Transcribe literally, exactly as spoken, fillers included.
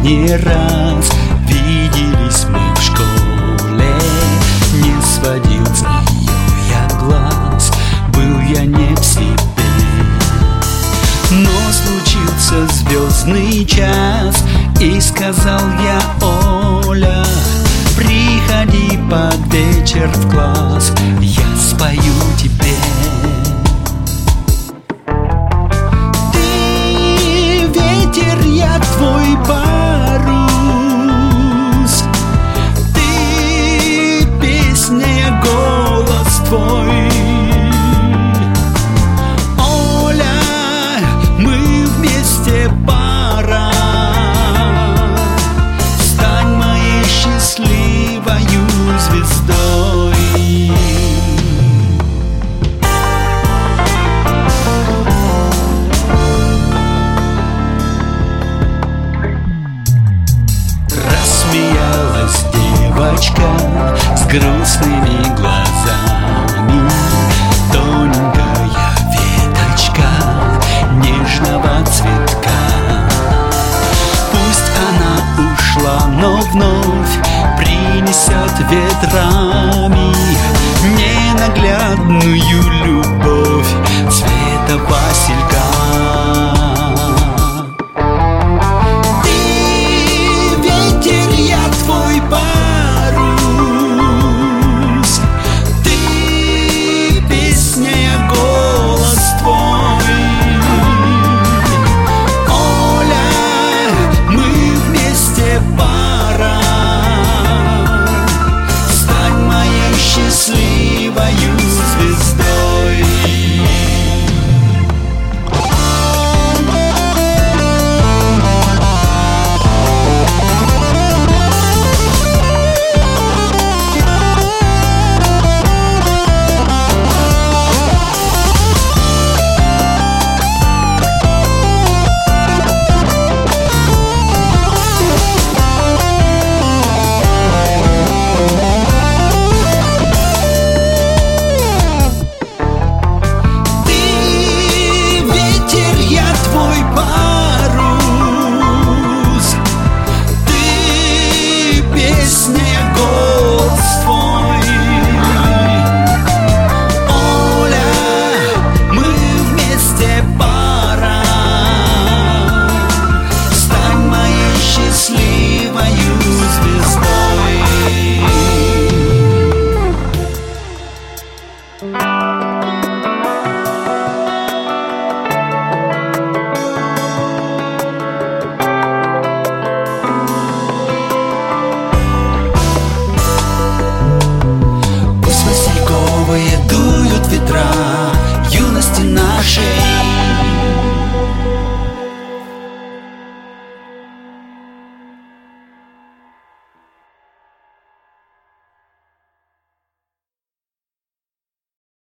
не раз виделись мы в школе. Не сводил с нее я глаз, был я не в себе. Но случился звездный час, и сказал я: Оля, приходи под вечер в класс, я спою тебе. Ты ветер, я твой парус, ты песня, я голос твой. Оля, мы вместе пара, стань моей счастливою звездой. Рассмеялась девочка с грустными глазами, тоненькая веточка нежного цветка. Пусть она ушла, но вновь принесет ветрами ненаглядную любовь цвета василька.